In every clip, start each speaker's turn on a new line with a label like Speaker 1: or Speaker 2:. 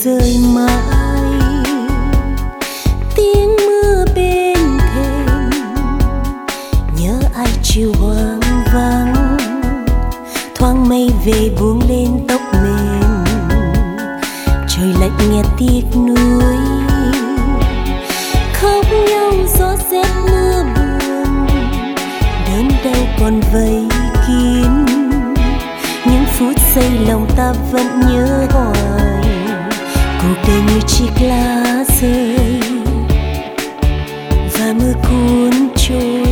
Speaker 1: rơi mãi, tiếng mưa bên thềm nhớ ai chiều hoang vắng, thoáng mây về buông lên tóc mềm, trời lạnh nghe tiếc nuối, khóc nhau gió rét mưa buồn, đớn đau còn vây kín, những phút giây lòng ta vẫn nhớ hoài, cuộc đời như chiếc lá rơi và mưa cuốn trôi,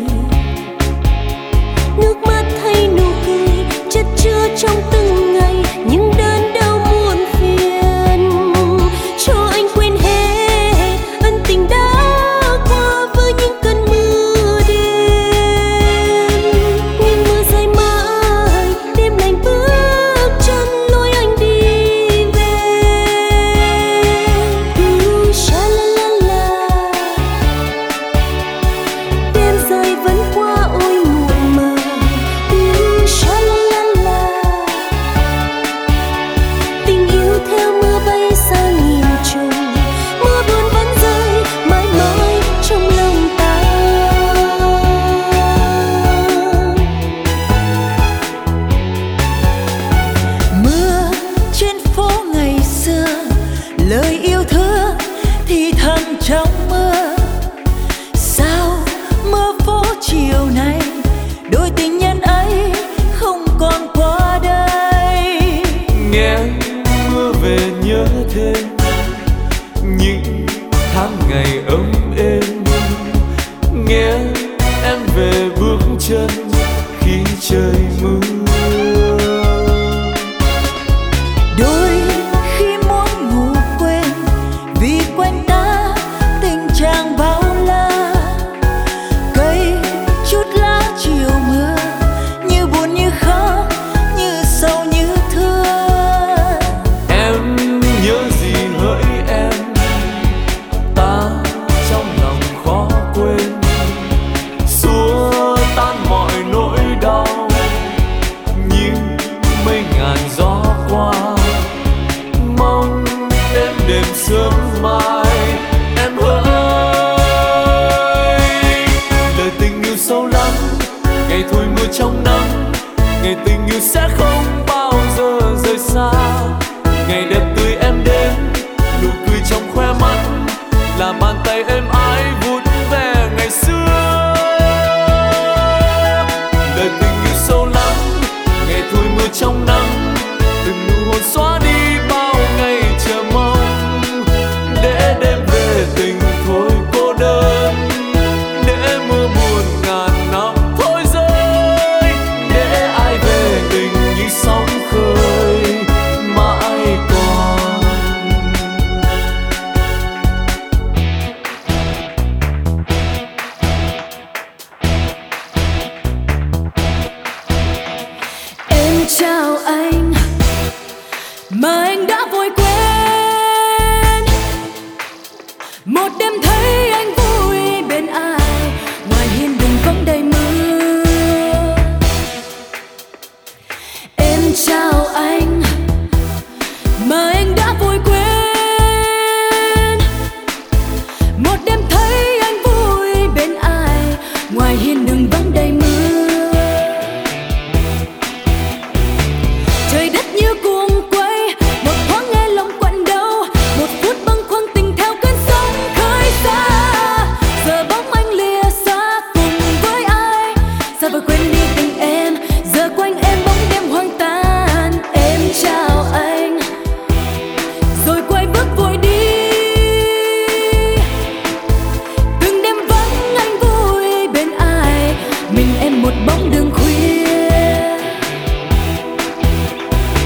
Speaker 1: nước mắt hay nụ cười chất chứa trong từng ngày những đớn đau muộn phiền, cho anh quên hết ân tình đã qua với những cơn mưa đêm, nhưng mưa rơi mãi đêm lạnh bước chân lối anh đi về. Sha la la la, đêm dài vẫn qua ôi muộn màng. Sha la la la, tình yêu theo mưa bay xa nghìn trùng, mưa buồn vẫn rơi mãi mãi trong lòng ta.
Speaker 2: Mưa trên phố ngày xưa, lời yêu thương thì thầm trong mưa. Sao mưa phố chiều nay, đôi tình nhân ấy không còn qua đây.
Speaker 3: Nghe mưa về nhớ thêm những tháng ngày ấm êm, nghe em về bước chân khi trời mưa.
Speaker 2: Đôi khi muốn ngủ quên vì quanh ta tình trạng bao la, cây chút lá chiều mưa như buồn như khóc, như sầu như thương.
Speaker 3: Em nhớ gì hỡi em, ta trong lòng khó quên, xua tan mọi nỗi đau như mây ngàn gió qua. Mong em đêm sớm mai em ơi, lời tình yêu sâu lắng, ngày thôi mưa trong nắng, ngày tình yêu sẽ không bao giờ rời xa, ngày đẹp tươi em đến, nụ cười trong khóe mắt là bàn tay êm ái vút về ngày xưa. Lời tình yêu sâu lắng, ngày thôi mưa trong nắng, từng nụ hôn xóa đi bao ngày chờ mong, để đêm về tình thôi cô đơn, để mưa buồn ngàn năm thôi rơi, để ai về tình như sóng khơi mãi còn.
Speaker 2: Em chào anh mà anh đã vội quên, một đêm thấy anh vui bên ai, ngoài hiên đình vắng đầy mưa. Em chào anh mà anh đã vội quên, một đêm thấy anh vui bên ai, ngoài hiên đường vắng đầy mưa. Trời đất như cuồng quay, một thoáng nghe lòng quặn đau, một phút bâng khuâng tình theo cơn sóng khơi xa. Giờ bóng anh lìa xa cùng với ai, sao vội quên đi tình em, giờ quanh em bóng đêm hoang tàn. Em chào anh rồi quay bước vội đi, từng đêm vắng anh vui bên ai, mình em một bóng đường khuya.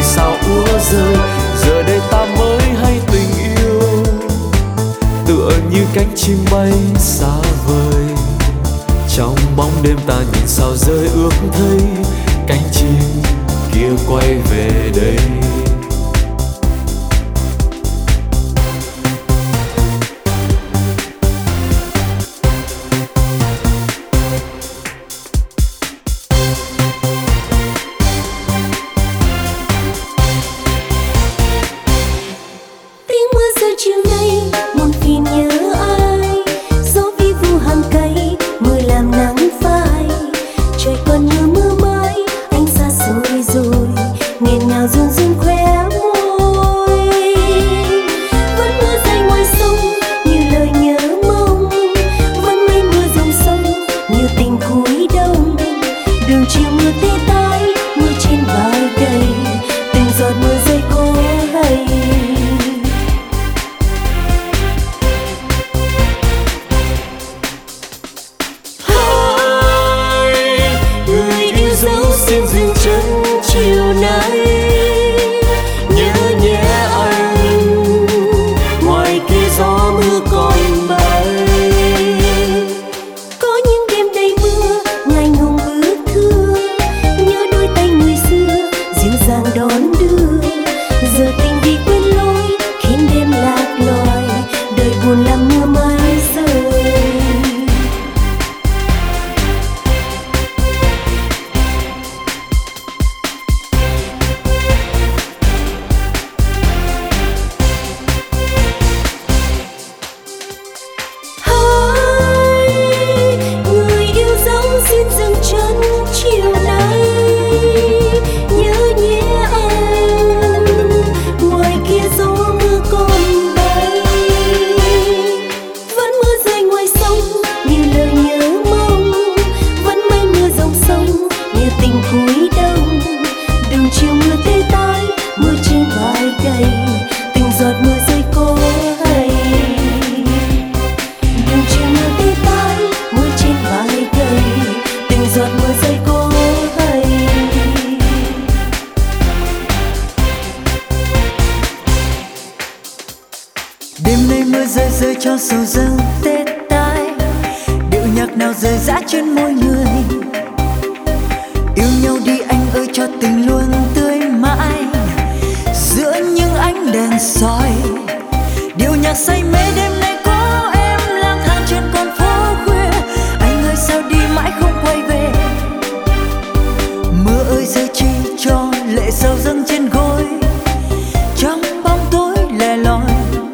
Speaker 3: vì sao úa rơi. Giờ đây ta mới hay tình yêu tựa như cánh chim bay xa vời. Trong bóng đêm ta nhìn sao rơi ước thấy cánh chim kia quay về đây.
Speaker 1: Tiếng mưa rơi chiều nay muộn phiền nhớ ai, gió vi vu hàng cây mưa làm nắng phai. Trời còn như mưa mãi anh xa xôi rồi, nghẹn ngào run run khóe môi. Vẫn mưa rơi ngoài sông như lời nhớ mong, vẫn mây mưa dòng sông như tình cuối đông. Đường chiều mưa tê tái, mưa trên vai đầy, từng giọt mưa rơi cố hay.
Speaker 3: Xin dừng chân chiều nay, nhớ nhé anh, ngoài kia gió mưa còn bay.
Speaker 1: Có những đêm đầy mưa ngành hùng ước thương, nhớ đôi tay người xưa dịu dàng đón đưa. Giờ tình vì quên lối khiến đêm lạc loài, đời buồn làm mưa mãi rơi. Người yêu dấu xin dừng chân chiều nay, nhớ nhé anh, ngoài kia gió mưa còn bay. Vẫn mưa rơi ngoài sông như lời nhớ mong, vẫn mây mưa dòng sông như tình cuối đông. Đường chiều mưa tê tái, mưa trên vai gầy, từng giọt mưa rơi cố hay. Đường chiều mưa tê tái, mưa trên vai gầy, từng giọt mưa rơi cố hay.
Speaker 2: Đêm nay mưa rơi rơi cho sầu dâng tết tai, điệu nhạc nào rơi rã trên môi người. Yêu nhau đi anh ơi cho tình luôn tươi mãi, giữa những ánh đèn soi. Điệu nhạc say mê đêm nay có em lang thang trên con phố khuya. Anh ơi sao đi mãi không quay về, mưa ơi rơi chi cho lệ sầu dâng trên gối. Trong bóng tối lẻ loi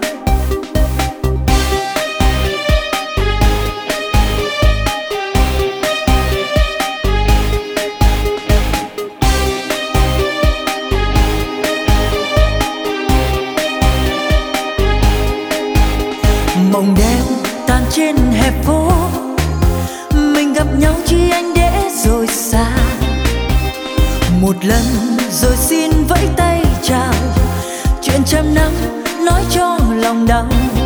Speaker 2: mộng đêm tan trên hè phố, mình gặp nhau chi anh để rồi xa. Một lần rồi xin vẫy tay chào, chuyện trăm năm nói cho lòng đau.